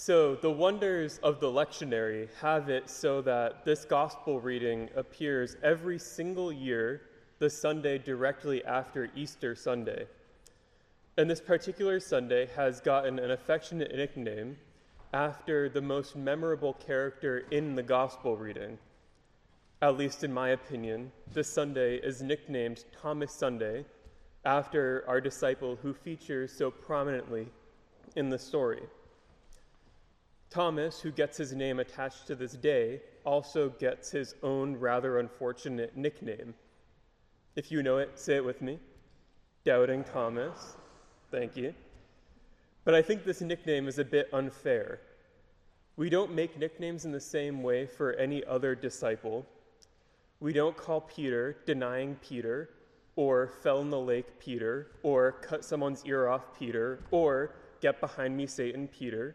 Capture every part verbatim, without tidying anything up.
So the wonders of the lectionary have it so that this gospel reading appears every single year, the Sunday directly after Easter Sunday. And this particular Sunday has gotten an affectionate nickname after the most memorable character in the gospel reading. At least in my opinion, this Sunday is nicknamed Thomas Sunday after our disciple who features so prominently in the story. Thomas, who gets his name attached to this day, also gets his own rather unfortunate nickname. If you know it, say it with me. Doubting Thomas. Thank you. But I think this nickname is a bit unfair. We don't make nicknames in the same way for any other disciple. We don't call Peter denying Peter, or fell in the lake Peter, or cut someone's ear off Peter, or get behind me Satan Peter.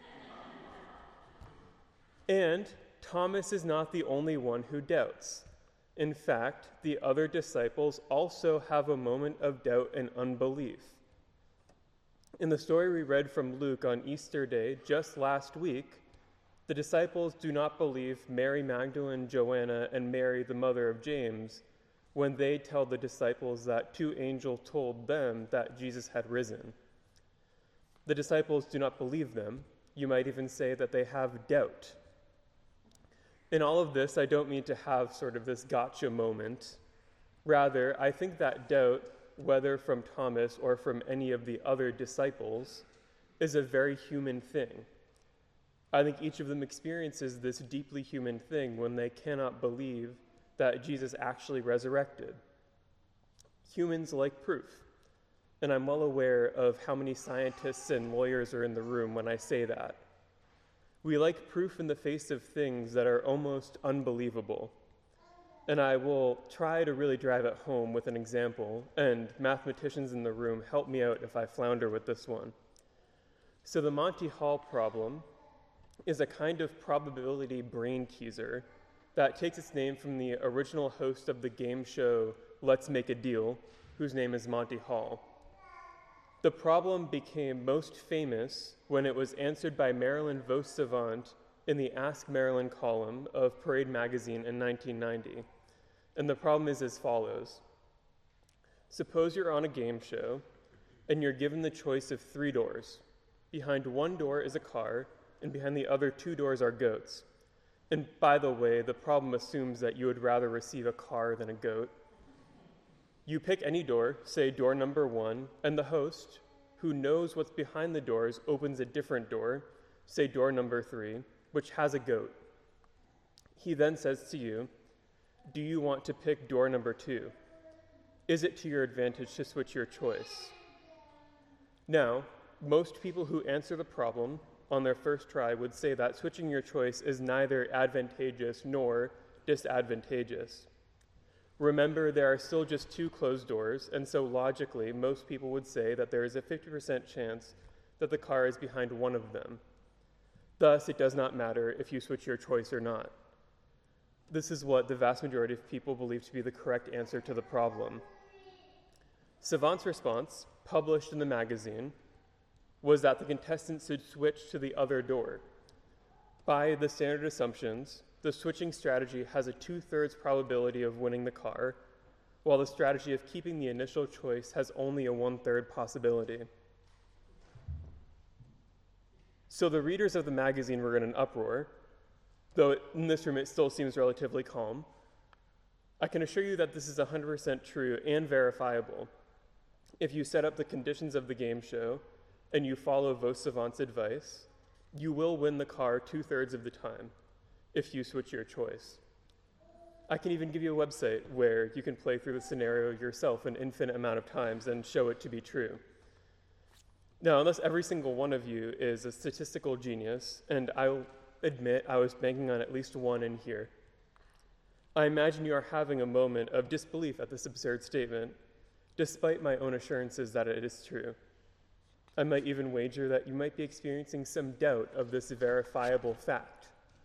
And Thomas is not the only one who doubts. In fact, the other disciples also have a moment of doubt and unbelief. In the story we read from Luke on Easter Day, just last week, the disciples do not believe Mary Magdalene, Joanna, and Mary, the mother of James, when they tell the disciples that two angels told them that Jesus had risen. The disciples do not believe them. You might even say that they have doubt. In all of this, I don't mean to have sort of this gotcha moment. Rather, I think that doubt, whether from Thomas or from any of the other disciples, is a very human thing. I think each of them experiences this deeply human thing when they cannot believe that Jesus actually resurrected. Humans like proof, and I'm well aware of how many scientists and lawyers are in the room when I say that. We like proof in the face of things that are almost unbelievable. And I will try to really drive it home with an example, and mathematicians in the room help me out if I flounder with this one. So the Monty Hall problem is a kind of probability brain teaser that takes its name from the original host of the game show Let's Make a Deal, whose name is Monty Hall. The problem became most famous when it was answered by Marilyn Vos Savant in the Ask Marilyn column of Parade magazine in nineteen ninety. And the problem is as follows. Suppose you're on a game show and you're given the choice of three doors. Behind one door is a car, and behind the other two doors are goats. And by the way, the problem assumes that you would rather receive a car than a goat. You pick any door, say door number one, and the host, who knows what's behind the doors, opens a different door, say door number three, which has a goat. He then says to you, do you want to pick door number two? Is it to your advantage to switch your choice? Now, most people who answer the problem on their first try would say that switching your choice is neither advantageous nor disadvantageous. Remember, there are still just two closed doors, and so logically, most people would say that there is a fifty percent chance that the car is behind one of them. Thus, it does not matter if you switch your choice or not. This is what the vast majority of people believe to be the correct answer to the problem. Savant's response, published in the magazine, was that the contestants should switch to the other door. By the standard assumptions, the switching strategy has a two-thirds probability of winning the car, while the strategy of keeping the initial choice has only a one-third possibility. So the readers of the magazine were in an uproar, though in this room it still seems relatively calm. I can assure you that this is one hundred percent true and verifiable. If you set up the conditions of the game show and you follow Vos Savant's advice, you will win the car two-thirds of the time if you switch your choice. I can even give you a website where you can play through the scenario yourself an infinite amount of times and show it to be true. Now, unless every single one of you is a statistical genius, and I'll admit I was banking on at least one in here, I imagine you are having a moment of disbelief at this absurd statement, despite my own assurances that it is true. I might even wager that you might be experiencing some doubt of this verifiable fact.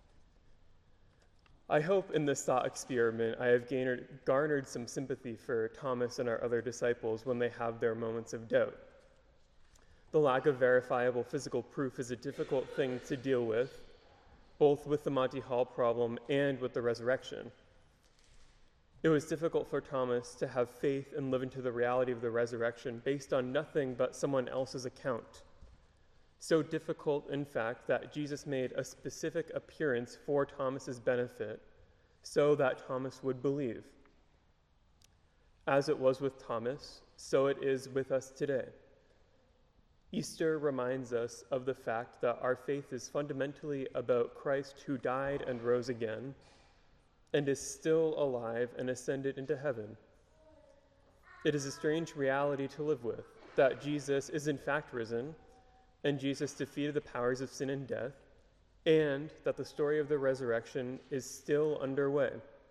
I hope in this thought experiment I have garnered, garnered some sympathy for Thomas and our other disciples when they have their moments of doubt. The lack of verifiable physical proof is a difficult thing to deal with, both with the Monty Hall problem and with the resurrection. It was difficult for Thomas to have faith and live into the reality of the resurrection based on nothing but someone else's account. So difficult, in fact, that Jesus made a specific appearance for Thomas's benefit so that Thomas would believe. As it was with Thomas, so it is with us today. Easter reminds us of the fact that our faith is fundamentally about Christ who died and rose again, and is still alive and ascended into heaven. It is a strange reality to live with, that Jesus is in fact risen, and Jesus defeated the powers of sin and death, and that the story of the resurrection is still underway.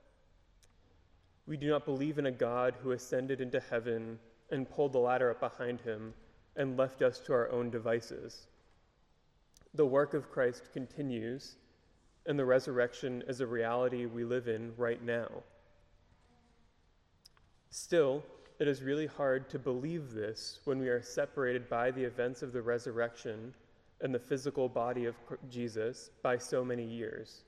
We do not believe in a God who ascended into heaven and pulled the ladder up behind him and left us to our own devices. The work of Christ continues, and the resurrection is a reality we live in right now. Still, it is really hard to believe this when we are separated by the events of the resurrection and the physical body of Jesus by so many years.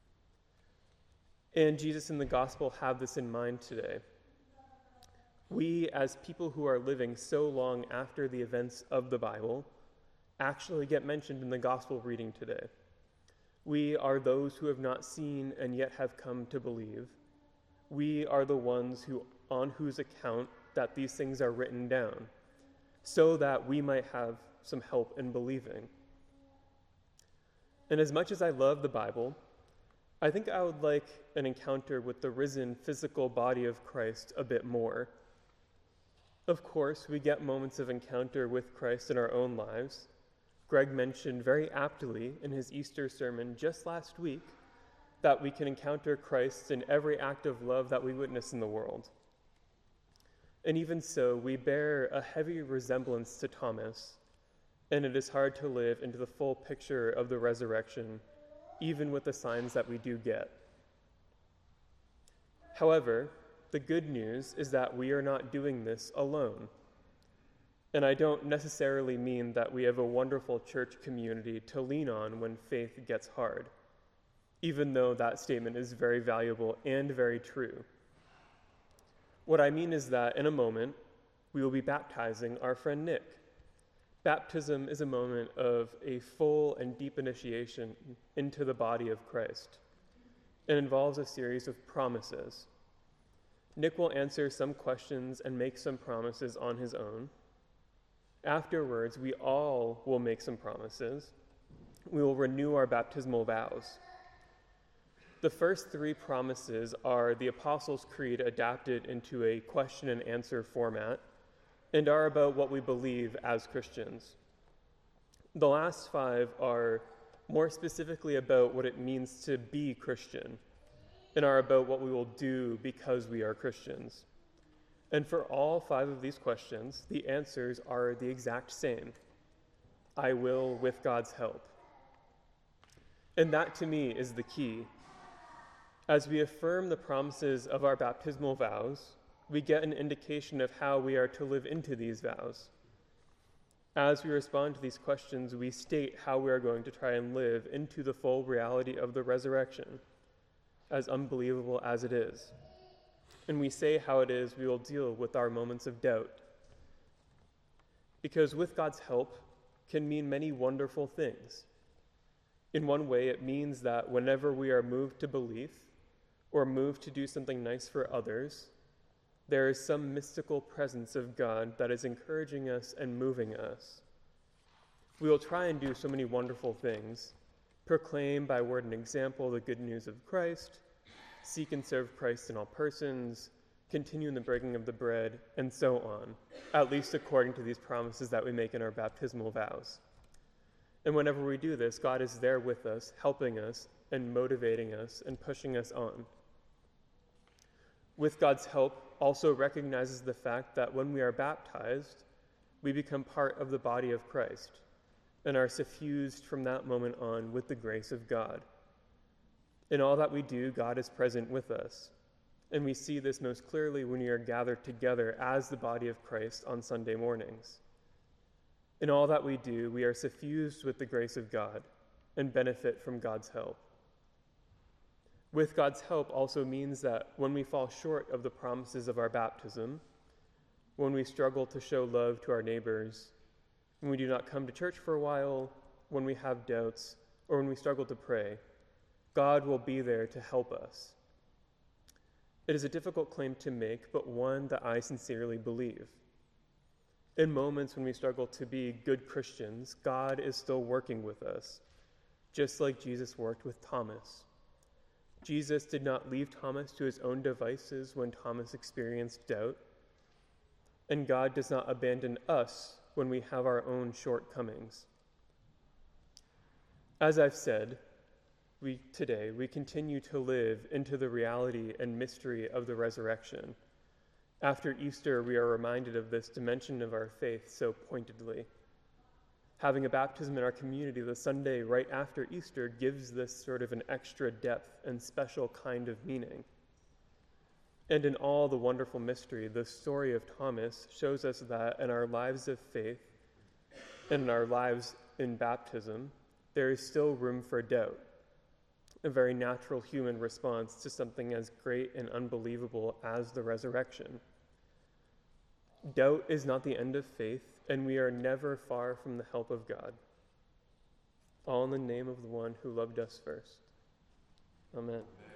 And Jesus and the gospel have this in mind today. We, as people who are living so long after the events of the Bible, actually get mentioned in the gospel reading today. We are those who have not seen and yet have come to believe. We are the ones who, on whose account that these things are written down, so that we might have some help in believing. And as much as I love the Bible, I think I would like an encounter with the risen physical body of Christ a bit more. Of course, we get moments of encounter with Christ in our own lives. Greg mentioned very aptly in his Easter sermon just last week that we can encounter Christ in every act of love that we witness in the world. And even so, we bear a heavy resemblance to Thomas, and it is hard to live into the full picture of the resurrection, even with the signs that we do get. However, the good news is that we are not doing this alone. And I don't necessarily mean that we have a wonderful church community to lean on when faith gets hard, even though that statement is very valuable and very true. What I mean is that in a moment, we will be baptizing our friend Nick. Baptism is a moment of a full and deep initiation into the body of Christ. It involves a series of promises. Nick will answer some questions and make some promises on his own. Afterwards, we all will make some promises. We will renew our baptismal vows. The first three promises are the Apostles' Creed adapted into a question and answer format and are about what we believe as Christians. The last five are more specifically about what it means to be Christian and are about what we will do because we are Christians. And for all five of these questions, the answers are the exact same. I will with God's help. And that to me is the key. As we affirm the promises of our baptismal vows, we get an indication of how we are to live into these vows. As we respond to these questions, we state how we are going to try and live into the full reality of the resurrection, as unbelievable as it is. And we say how it is we will deal with our moments of doubt. Because with God's help can mean many wonderful things. In one way, it means that whenever we are moved to belief or moved to do something nice for others, there is some mystical presence of God that is encouraging us and moving us. We will try and do so many wonderful things, proclaim by word and example the good news of Christ, seek and serve Christ in all persons, continue in the breaking of the bread, and so on, at least according to these promises that we make in our baptismal vows. And whenever we do this, God is there with us, helping us and motivating us and pushing us on. With God's help, also recognizes the fact that when we are baptized, we become part of the body of Christ and are suffused from that moment on with the grace of God. In all that we do, God is present with us, and we see this most clearly when we are gathered together as the body of Christ on Sunday mornings. In all that we do, we are suffused with the grace of God and benefit from God's help. With God's help also means that when we fall short of the promises of our baptism, when we struggle to show love to our neighbors, when we do not come to church for a while, when we have doubts, or when we struggle to pray, God will be there to help us. It is a difficult claim to make, but one that I sincerely believe. In moments when we struggle to be good Christians, God is still working with us, just like Jesus worked with Thomas. Jesus did not leave Thomas to his own devices when Thomas experienced doubt, and God does not abandon us when we have our own shortcomings. As I've said, we today we continue to live into the reality and mystery of the resurrection. After Easter, we are reminded of this dimension of our faith so pointedly. Having a baptism in our community the Sunday right after Easter gives this sort of an extra depth and special kind of meaning. And in all the wonderful mystery, the story of Thomas shows us that in our lives of faith and in our lives in baptism, there is still room for doubt, a very natural human response to something as great and unbelievable as the resurrection. Doubt is not the end of faith, and we are never far from the help of God. All in the name of the one who loved us first. Amen.